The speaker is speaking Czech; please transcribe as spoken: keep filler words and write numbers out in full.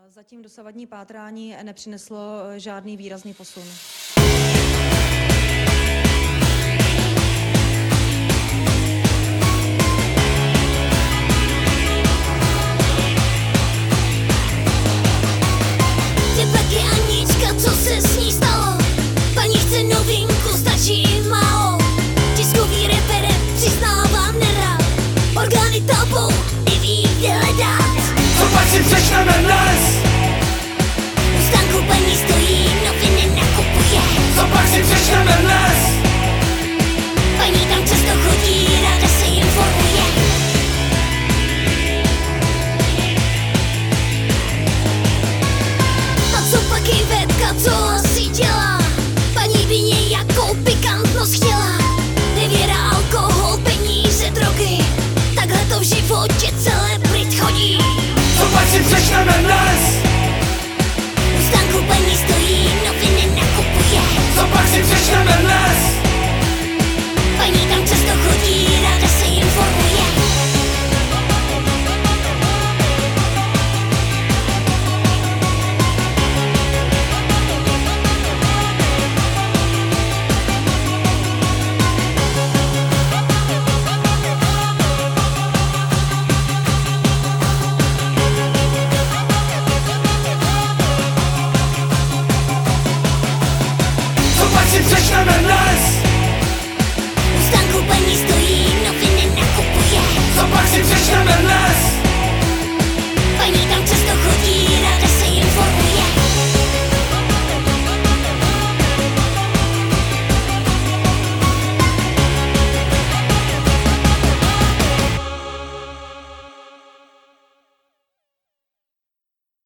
Zatím dosavadní pátrání nepřineslo žádný výrazný posun. Kde pak je Anička, co se s ní stalo? Paní chce novinku, stačí jim málo. Tiskový referent přiznávám nerad. Orgány tápou, neví kde hledat. Co pak si přečteme dnes? U stánku paní stojí, noviny nakupuje. Co pak si přečteme dnes? Paní tam často chodí, ráda se informuje. A co pak je Větka, co asi dělá? Paní by nějakou pikantnost chtěla. Nevěra, alkohol, peníze, drogy. Takhle to v životě celé chodí. Co pak si přečteme dnes?